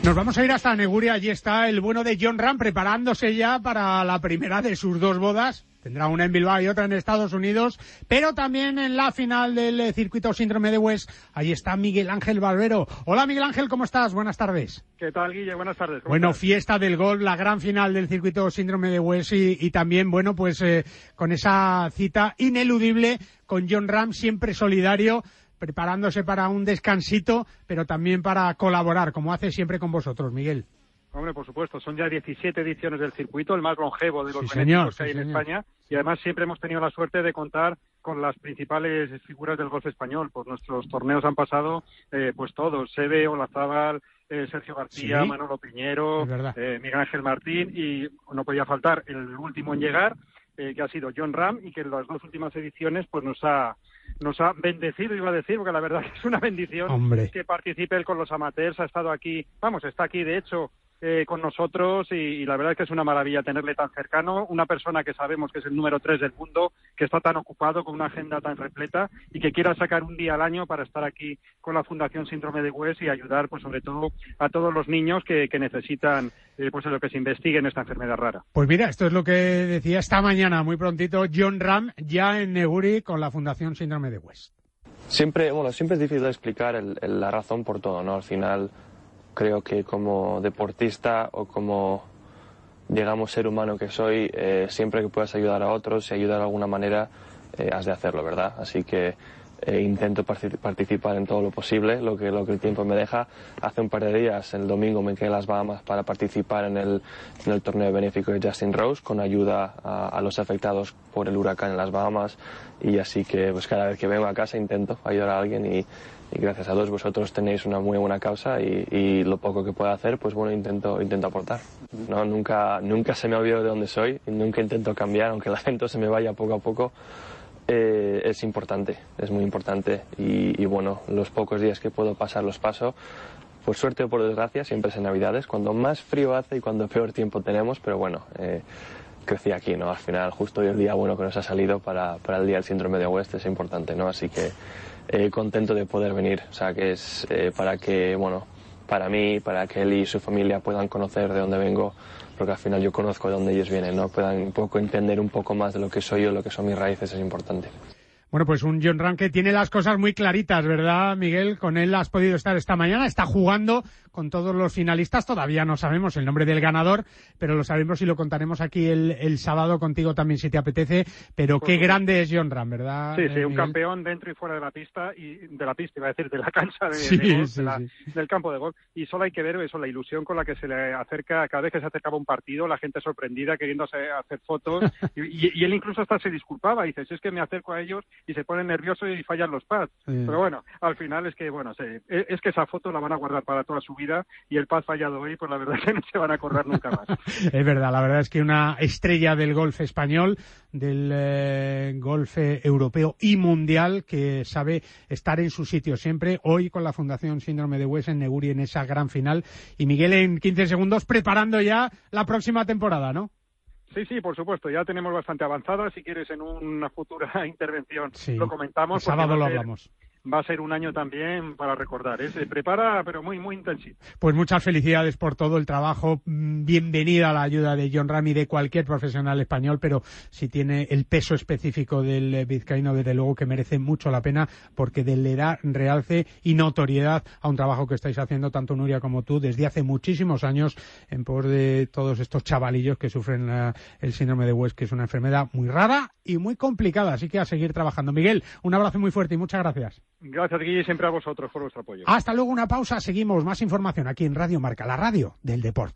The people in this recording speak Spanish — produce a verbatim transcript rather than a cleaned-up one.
Nos vamos a ir hasta Neguria. Allí está el bueno de Jon Rahm preparándose ya para la primera de sus dos bodas. Tendrá una en Bilbao y otra en Estados Unidos, pero también en la final del circuito Síndrome de West. Allí está Miguel Ángel Barbero. Hola Miguel Ángel, ¿cómo estás? Buenas tardes. ¿Qué tal, Guille? Buenas tardes. Bueno, estás? Fiesta del golf, la gran final del circuito Síndrome de West y, y también, bueno, pues eh, con esa cita ineludible con Jon Rahm, siempre solidario, preparándose para un descansito, pero también para colaborar, como hace siempre con vosotros, Miguel. Hombre, por supuesto, son ya diecisiete ediciones del circuito, el más longevo de los sí, benéficos señor, que hay sí, en señor. España, y además siempre hemos tenido la suerte de contar con las principales figuras del golf español. Por nuestros torneos han pasado eh, pues todos, Seve, Olazábal, eh, Sergio García, Sí, Manolo Piñero, eh, Miguel Ángel Martín, y no podía faltar el último en llegar, eh, que ha sido Jon Rahm, y que en las dos últimas ediciones pues nos ha nos ha bendecido, iba a decir, porque la verdad que es una bendición. Hombre. Que participe él con los amateurs, ha estado aquí, vamos, está aquí de hecho eh, con nosotros y, y la verdad es que es una maravilla tenerle tan cercano, una persona que sabemos que es el número tres del mundo, que está tan ocupado con una agenda tan repleta y que quiera sacar un día al año para estar aquí con la Fundación Síndrome de West y ayudar pues sobre todo a todos los niños que, que necesitan eh, pues lo que se investigue en esta enfermedad rara. Pues mira, esto es lo que decía esta mañana, muy prontito, Jon Rahm ya en Neguri con la Fundación Síndrome de West. Siempre, bueno, siempre es difícil explicar el, el, la razón por todo, ¿no? Al final creo que como deportista o como, digamos, ser humano que soy, eh, siempre que puedas ayudar a otros y ayudar de alguna manera, eh, has de hacerlo, ¿verdad? Así que eh, intento participar en todo lo posible, lo que, lo que el tiempo me deja. Hace un par de días, el domingo, me quedé en las Bahamas para participar en el, en el torneo benéfico de Justin Rose, con ayuda a, a los afectados por el huracán en las Bahamas. Y así que pues cada vez que vengo a casa intento ayudar a alguien y, y gracias a Dios vosotros tenéis una muy buena causa y, y lo poco que pueda hacer, pues bueno, intento intento aportar. No, nunca, nunca se me olvidó de dónde soy y nunca intento cambiar, aunque el acento se me vaya poco a poco. Eh, es importante, es muy importante y, y bueno, los pocos días que puedo pasar los paso. Por suerte o por desgracia, siempre es en Navidades, cuando más frío hace y cuando peor tiempo tenemos, pero bueno, eh, crecí aquí, ¿no? Al final, justo hoy el día bueno que nos ha salido para, para el día del síndrome de West es importante, ¿no? Así que eh, contento de poder venir, o sea, que es eh, para que, bueno, para mí, para que él y su familia puedan conocer de dónde vengo, porque al final yo conozco de dónde ellos vienen, ¿no? Puedan un poco entender un poco más de lo que soy yo, lo que son mis raíces, es importante. Bueno, pues un Jon Rahm que tiene las cosas muy claritas, ¿verdad, Miguel? Con él has podido estar esta mañana, está jugando con todos los finalistas, todavía no sabemos el nombre del ganador, pero lo sabemos y lo contaremos aquí el, el sábado contigo también si te apetece, pero qué grande es Jon Rahm, ¿verdad? Sí, sí, eh, un Miguel? Campeón dentro y fuera de la pista, y de la pista, iba a decir, de la cancha de, Sí, de golf, sí, de la, sí. del campo de golf, y solo hay que ver eso, la ilusión con la que se le acerca, cada vez que se acercaba un partido, la gente sorprendida, queriendo hacer, hacer fotos, y, y, y él incluso hasta se disculpaba, dice, si es que me acerco a ellos y se ponen nerviosos y fallan los pads, sí. Pero bueno, al final es que, bueno, sí, es que esa foto la van a guardar para toda su vida, y el pad fallado hoy, pues la verdad es que no se van a acordar nunca más. Es verdad, la verdad es que una estrella del golf español, del eh, golf europeo y mundial, que sabe estar en su sitio siempre, hoy con la Fundación Síndrome de West en Neguri en esa gran final, y Miguel en quince segundos preparando ya la próxima temporada, ¿no? Sí, sí, por supuesto, ya tenemos bastante avanzada, si quieres en una futura intervención sí. lo comentamos. El sábado lo ser... hablamos. Va a ser un año también para recordar, ¿eh? Se prepara, pero muy, muy intensivo. Pues muchas felicidades por todo el trabajo. Bienvenida a la ayuda de Jon Rahm y de cualquier profesional español, pero si tiene el peso específico del vizcaíno, desde luego que merece mucho la pena, porque le da realce y notoriedad a un trabajo que estáis haciendo tanto Nuria como tú desde hace muchísimos años en pos de todos estos chavalillos que sufren la, el síndrome de West, que es una enfermedad muy rara y muy complicada. Así que a seguir trabajando. Miguel, un abrazo muy fuerte y muchas gracias. Gracias, Guille, y siempre a vosotros por vuestro apoyo. Hasta luego, una pausa, seguimos, más información aquí en Radio Marca, la radio del deporte.